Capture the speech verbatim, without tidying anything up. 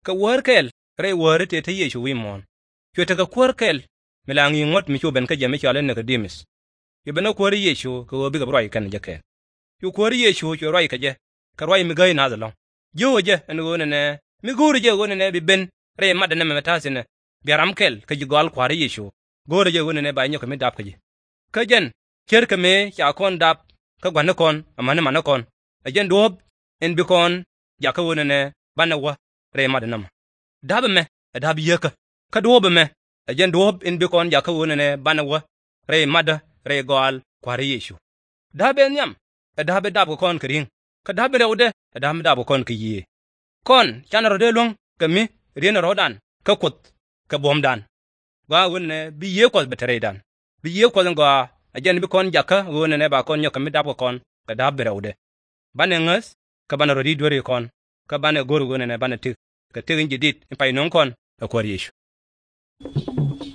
ka wor kel re wor te te Yesu wi mon chwe te ka kwor kel milang yi ngot mi chu ben ka jeme chale ne ka dimis yu bena kwor Yesu ka obi ka roi kan je kel yu kwor Yesu chu roi ka je ka roi mi gai na zalong yo je en go ne mi guru je go ne bi ben re mad ne meta sine biaram kel ka ji gol kwar Yesu gore je go ne ba nyo ka mi dap ka je ka jen ker ka me ya kon dap ka gwan kon amane man kon ajen dob en bi kon ya ka wona ne bana wa re mad nam dab me dab yeka ka dob me ajen dob en bi kon ya ka wona ne bana wa re mad re gol kwar Yesu dabe nyam dabe dab kon kring ka dabe rewde dabe dab kon ka yi kon chana rode long ka mi rien rodan ka kut ka bom dan wa wona bi ye ko betere dan bi ye ko ngo ajen bi kon jaka wona ne ba kon nyoka mi dab kon ka dabe rewde bane ngas ka bana rodi dore kon ka bana goru wona ne bana tik ka tirin jidit in pay non kon ka kwar Yesu